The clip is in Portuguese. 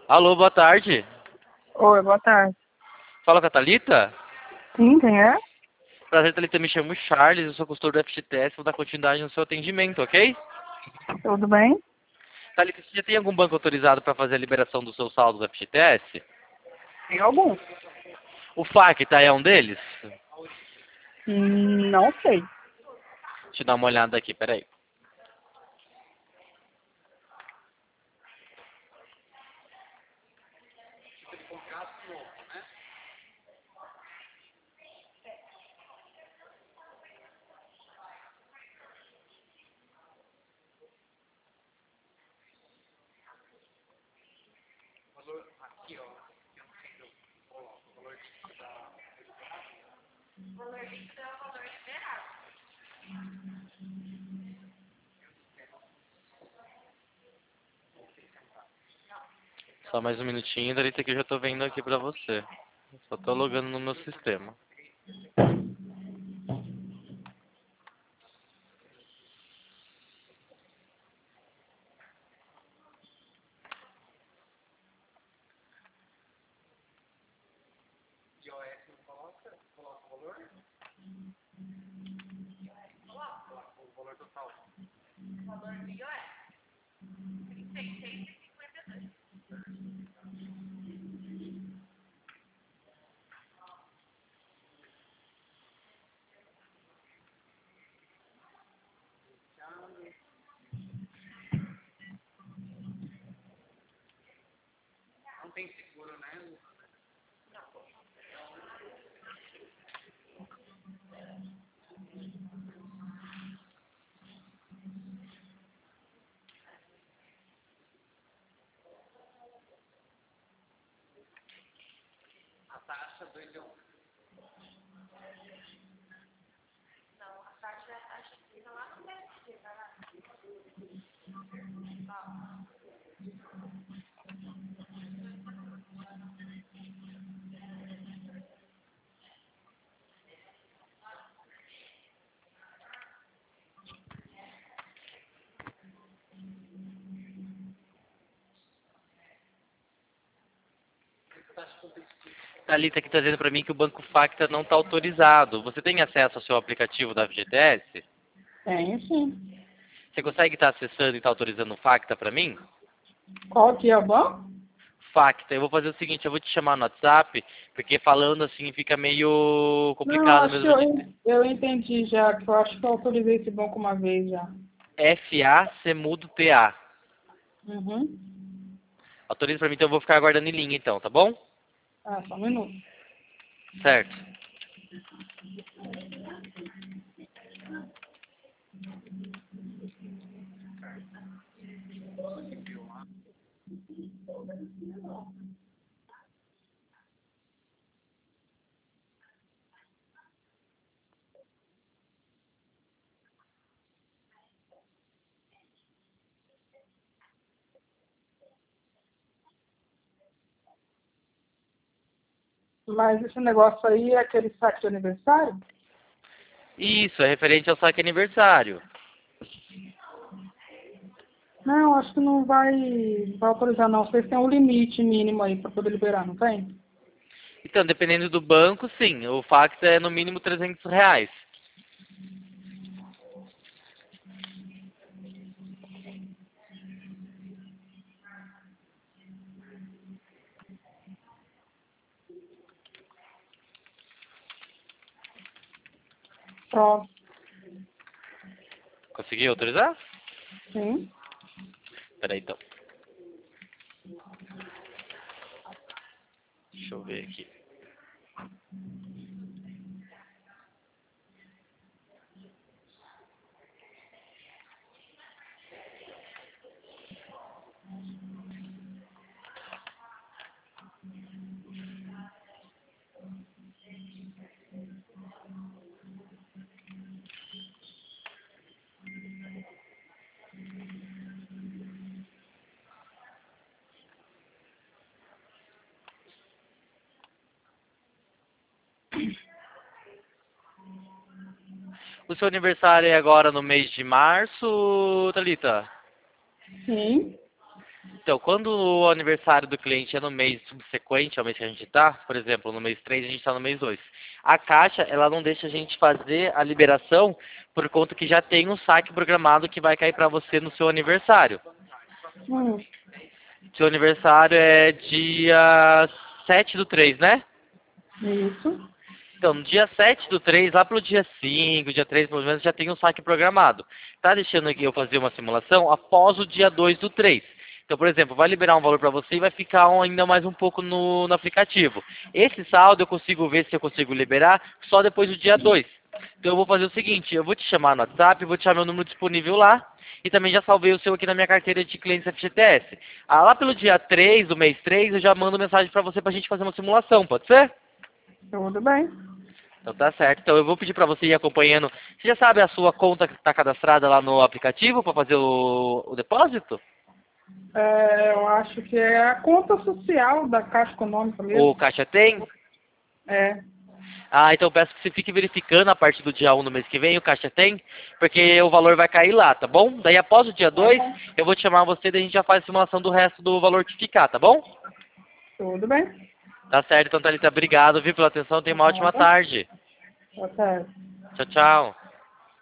Alô, boa tarde. Oi, boa tarde. Fala com a Thalita? Sim, quem é? Prazer, Thalita, me chamo Charles, eu sou consultor do FGTS, vou dar continuidade no seu atendimento, ok? Tudo bem? Thalita, você já tem algum banco autorizado para fazer a liberação do seu saldo do FGTS? Tem algum? O Facta é um deles? Não sei. Deixa eu dar uma olhada aqui, peraí. Só mais um minutinho, Thalita, que eu já tô vendo aqui pra você. Só tô logando no meu sistema. Thalita aqui tá dizendo pra mim que o Banco Facta não tá autorizado. Você tem acesso ao seu aplicativo da FGTS? Tem, sim. Você consegue estar acessando e estar autorizando o Facta pra mim? Qual que é o banco? Facta, eu vou fazer o seguinte, eu vou te chamar no WhatsApp, porque falando assim fica meio Não, complicado acho que mesmo de eu entendi já, que eu acho que eu autorizei esse banco uma vez já. FA Semudo TA. Uhum. Autoriza pra mim, então eu vou ficar aguardando em linha então, tá bom? Ah, só um minuto. Certo. Mas esse negócio aí é aquele saque de aniversário? Isso, é referente ao saque aniversário. Não, acho que não vai autorizar não. Vocês têm um limite mínimo aí para poder liberar, não tem? Então, dependendo do banco, sim, o Facta é no mínimo R$ 300. Pronto. Conseguiu autorizar? Sim. Peraí então. Deixa eu ver aqui. O seu aniversário é agora no mês de março, Thalita? Sim. Então, quando o aniversário do cliente é no mês subsequente ao mês que a gente está, por exemplo, no mês 3 a gente está no mês 2, a Caixa, ela não deixa a gente fazer a liberação por conta que já tem um saque programado que vai cair para você no seu aniversário. Hum, Seu aniversário é dia 7/3, né? isso. Então, no dia 7/3, lá pelo dia 5, dia 3, pelo menos, já tem um saque programado. Tá deixando aqui eu fazer uma simulação após o dia 2/3. Então, por exemplo, vai liberar um valor para você e vai ficar ainda mais um pouco no aplicativo. Esse saldo eu consigo ver se eu consigo liberar só depois do dia 2. Então eu vou fazer o seguinte, eu vou te chamar no WhatsApp, vou te chamar meu número disponível lá, e também já salvei o seu aqui na minha carteira de clientes FGTS. Ah, lá pelo dia 3 do mês 3, eu já mando mensagem para você pra gente fazer uma simulação, pode ser? Tudo bem. Então tá certo. Então eu vou pedir para você ir acompanhando. Você já sabe a sua conta que está cadastrada lá no aplicativo para fazer o depósito? Eu acho que é a conta social da Caixa Econômica O mesmo. Caixa tem? É. Ah, então eu peço que você fique verificando a partir do dia 1 do mês que vem, o Caixa tem, porque o valor vai cair lá, tá bom? Daí após o dia 2, eu vou te chamar você e a gente já faz a simulação do resto do valor que ficar, tá bom? Tudo bem. Tá certo, então Thalita, obrigado, viu, pela atenção, tenha uma ótima Nada. tarde. Tá certo. Tchau, tchau.